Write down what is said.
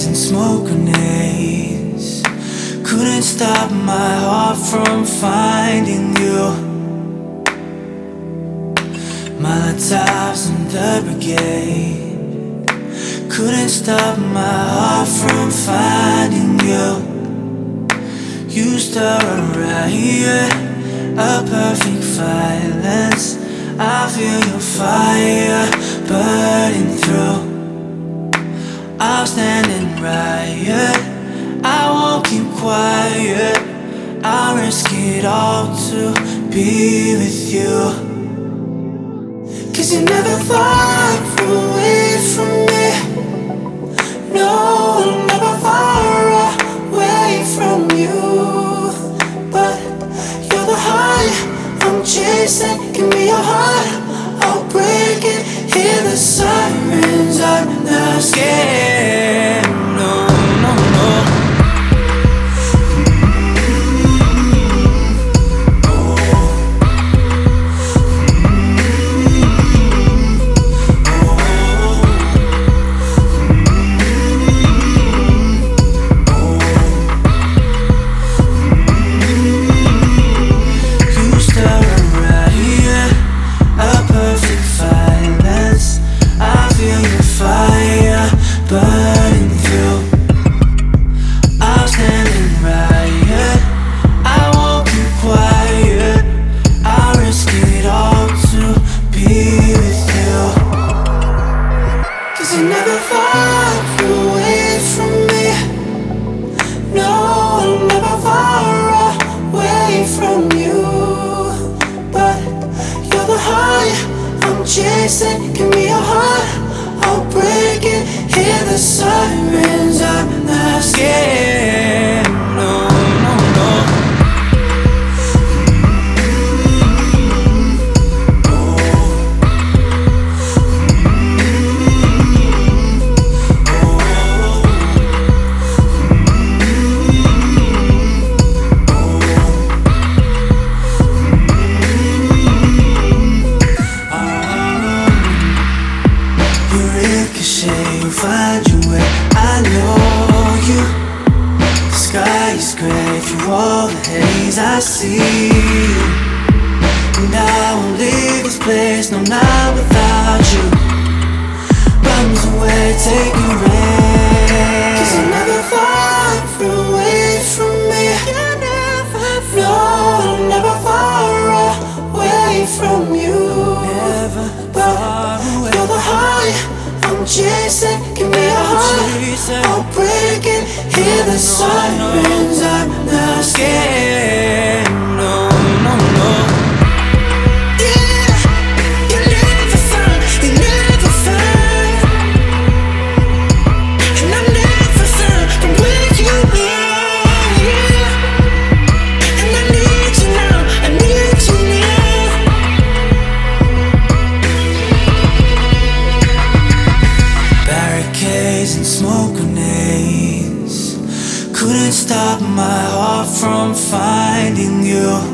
Barricades and smoke grenades couldn't stop my heart from finding you. Molotovs and the brigade couldn't stop my heart from finding you. You stir a riot, a perfect violence. I feel your fire burning through. I'll stand and riot, I won't keep quiet. I'll risk it all to be with you. 'Cause you're never far away from me. No, I'm never far away from you. But you're the high I'm chasing. Give me your heart, I'll break it. Hear the sirens, I'm not scared. No, no, no. You're never far away from me. No, I'm never far away from you. But you're the high I'm chasing. Give me your heart, I'll break it. Hear the sirens, I'm not scared. No, no, no. You find your way, I know you. The sky is gray through all the haze I see. And I won't leave this place, no, not without you. Runs away, take a rain. 'Cause you're never far away from me. No, I'm never far away from you. But you're the high I'm chasing, give me a heart, I'll break it. Hear the sirens, I'm not scared. No, no, no. Yeah, you never find, you never find. And I'm never found from where you are. Yeah, and I need you now, I need you now. Barricades and smoke grenades couldn't stop my heart from finding you.